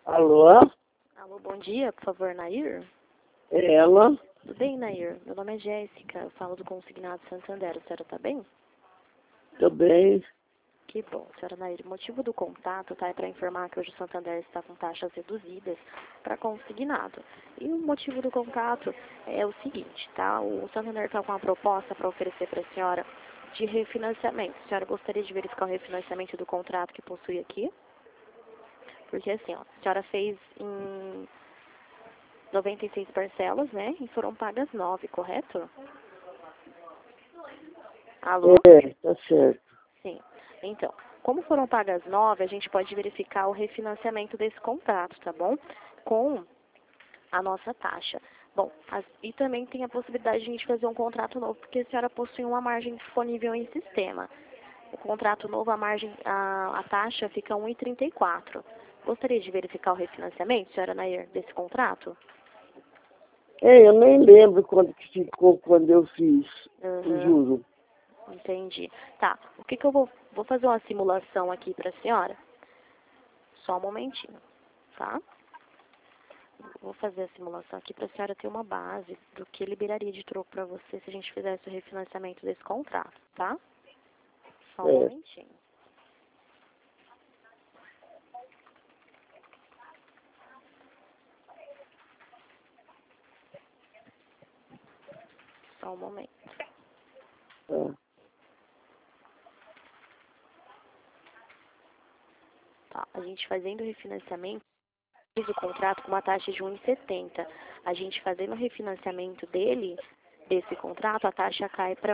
Alô? Alô, bom dia, por favor, Nair? É ela? Tudo bem, Nair? Meu nome é Jéssica, eu falo do Consignado Santander. A senhora tá bem? Tô bem. Que bom, senhora Nair. O motivo do contato é para informar que hoje o Santander está com taxas reduzidas para consignado. E o motivo do contato é o seguinte, tá? O Santander está com uma proposta para oferecer para a senhora de refinanciamento. A senhora gostaria de verificar o refinanciamento do contrato que possui aqui? Porque assim, ó, a senhora fez em 96 parcelas, né? E foram pagas 9, correto? Alô? É, tá certo. Sim. Então, como foram pagas 9, a gente pode verificar o refinanciamento desse contrato, tá bom? Com a nossa taxa. Bom, e também tem a possibilidade de a gente fazer um contrato novo, porque a senhora possui uma margem disponível em sistema. O contrato novo, a taxa fica 1,34. Gostaria de verificar o refinanciamento, senhora Nair, desse contrato? É, eu nem lembro quanto que ficou quando eu fiz, juro. Entendi. Tá, o que eu vou fazer uma simulação aqui para a senhora? Só um momentinho, tá? Vou fazer a simulação aqui para a senhora ter uma base do que liberaria de troco para você se a gente fizesse o refinanciamento desse contrato, tá? Só um momentinho. Só um momento. Tá, a gente fazendo o refinanciamento, fiz o contrato com uma taxa de 1,70. A gente fazendo o refinanciamento desse contrato, a taxa cai para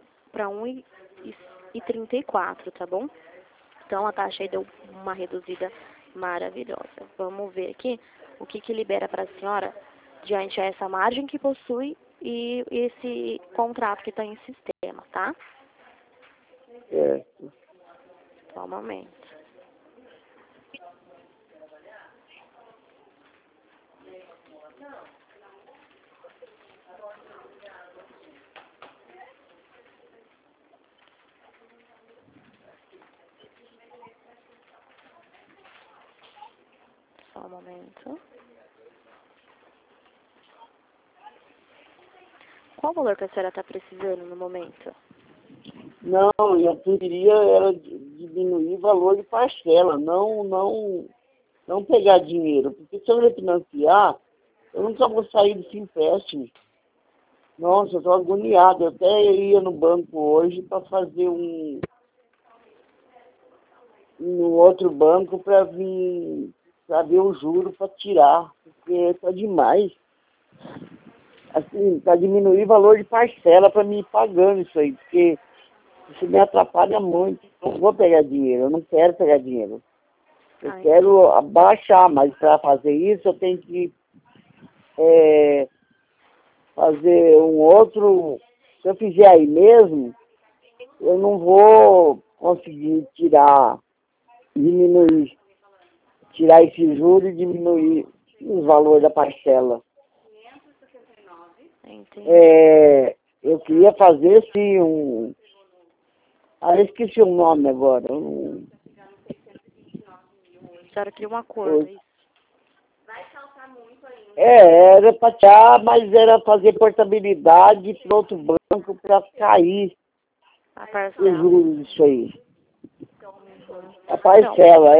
1,34, tá bom? Então a taxa aí deu uma reduzida maravilhosa. Vamos ver aqui o que libera para a senhora diante a essa margem que possui e esse contrato que está em sistema, tá? Certo. Só um momento. Só um momento. Qual o valor que a senhora está precisando no momento? Não, eu queria era diminuir o valor de parcela, não pegar dinheiro. Porque se eu refinanciar, eu nunca vou sair desse empréstimo. Nossa, eu tô agoniado. Eu até ia no banco hoje para fazer no outro banco para ver o juro para tirar, porque tá demais. Assim, para diminuir o valor de parcela para me ir pagando isso aí, porque isso me atrapalha muito. Eu não vou pegar dinheiro, eu não quero pegar dinheiro. Eu quero abaixar, mas para fazer isso eu tenho que fazer um outro. Se eu fizer aí mesmo, eu não vou conseguir tirar esse juro e diminuir os valores da parcela. Eu queria fazer sim eu esqueci o nome agora. A senhora queria um acordo, é isso? Era para tirar, mas era fazer portabilidade para outro banco para cair A o parcela. juros disso aí. A parcela,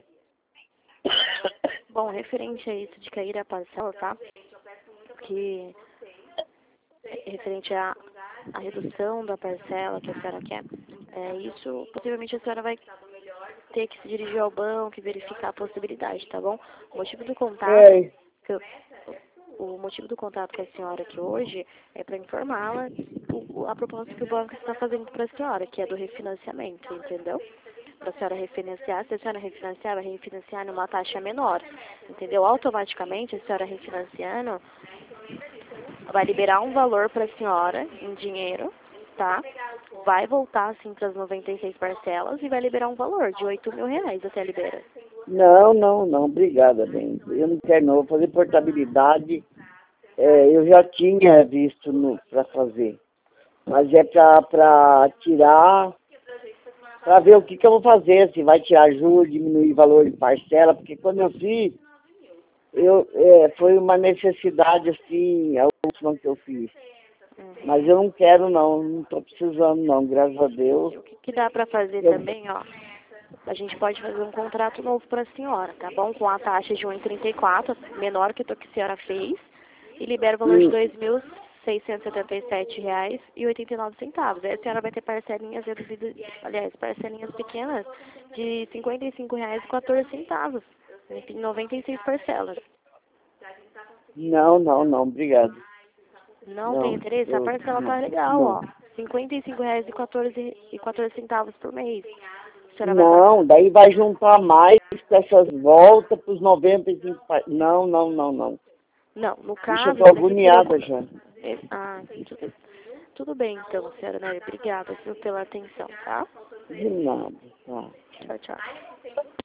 Bom, referente a isso de cair a parcela, tá? Que referente à redução da parcela que a senhora quer, isso possivelmente a senhora vai ter que se dirigir ao banco e verificar a possibilidade, tá bom? O motivo do contato, o motivo do contato com a senhora aqui hoje é para informá-la a proposta que o banco está fazendo para a senhora, que é do refinanciamento, entendeu? Para a senhora refinanciar, se a senhora refinanciar, vai refinanciar numa taxa menor, entendeu? Automaticamente, a senhora refinanciando, vai liberar um valor para a senhora em dinheiro, tá? Vai voltar assim para as 96 parcelas e vai liberar um valor de R$8.000 até libera. Não, obrigada, bem. Eu não quero não, vou fazer portabilidade. Eu já tinha visto para fazer. Mas é para tirar, para ver o que eu vou fazer, se vai tirar juros, diminuir o valor de parcela, porque quando eu fiz, Foi uma necessidade, assim, a última que eu fiz. Uhum. Mas eu não quero, não estou precisando, não, graças a Deus. O que dá para fazer também, ó, a gente pode fazer um contrato novo para a senhora, tá bom? Com a taxa de 1,34, menor que a senhora fez, e libera o valor de R$ 2.677,89. Aí a senhora vai ter parcelinhas reduzidas, aliás, parcelinhas pequenas de R$ 55,14. Tem 96 parcelas. Não, obrigado. Não tem interesse? A parcela tá legal, ó. R$ 55,14 por mês. A senhora vai pagar. Não, daí vai juntar mais com essas voltas para os 95. Não. Não, no Puxa, eu caso, tô agoniada já. tudo bem então, senhora Nery. Obrigada, viu, pela atenção, tá? De nada, tá. Tchau, tchau.